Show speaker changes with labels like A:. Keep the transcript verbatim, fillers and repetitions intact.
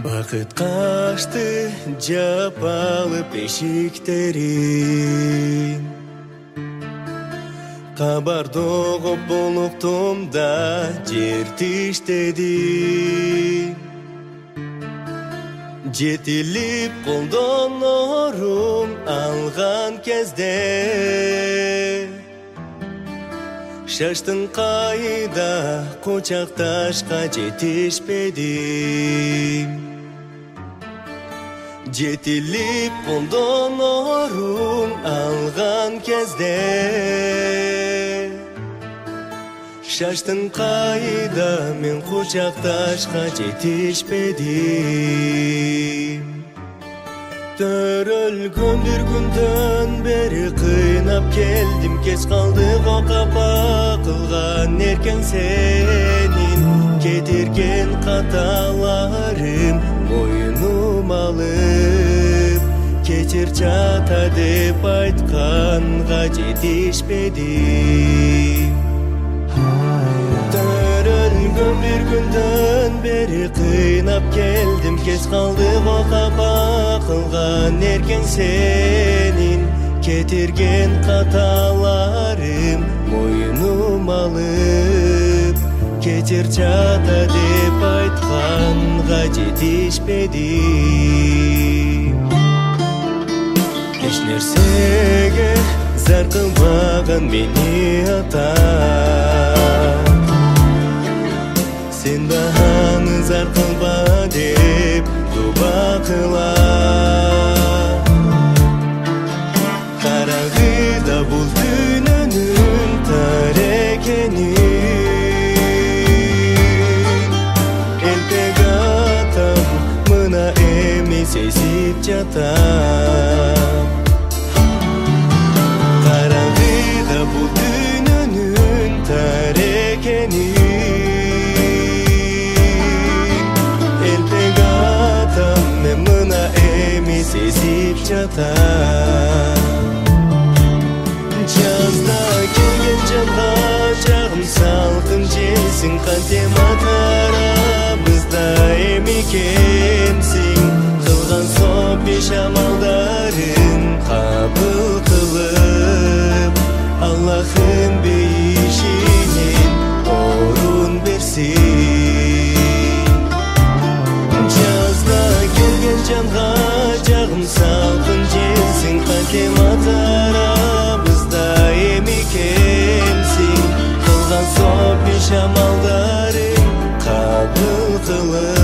A: Бақыт қашты жапалы бешіктерін, қабарды оғып болуқтым да жер тиштедім. Жетіліп қолдан орын алған кезде, шаштың қайда құшақташқа жетішпедім. Жетіліп қолдан орын алған кезде, шаштың қайда мен құшақташқа жетішпедім. Төрөлгөн бір күндөн бері қинап келдім, кез қалды қоқапа қылған еркен сенин. Кетерген қаталарым мойнум алып, кетер жата деп айтқанға жетішпедім. Төрөлгөн бір күндөн бері қинап келдім, кез қалды қоқапа қылған еркен сенин. Кетерген қаталарым мойнум алып, кетер жата деп айтқанға жетішпедім. Еш нәрсеге зар қылмаған мені ата, сен бағаны зар қылба деп дуба қыла. Қарағыда бұл дүниенің тар екенін, елпек атам мына эми сезіп жатам. Қарағыда бұл дүниенің тар екенін, елпек атам мына эми сезіп жатам. Жазда келген жанға жағым салқын желсің, қантем атарамызда емекенсің. Қылған сопеш амалдарын қабыл қылып, Аллахым бейшінен орын берсін. Жазда келген жанға жағым салқын желсің, қантем атарамызда емекенсің. Қылған сопеш амалдарын қабыл қылып,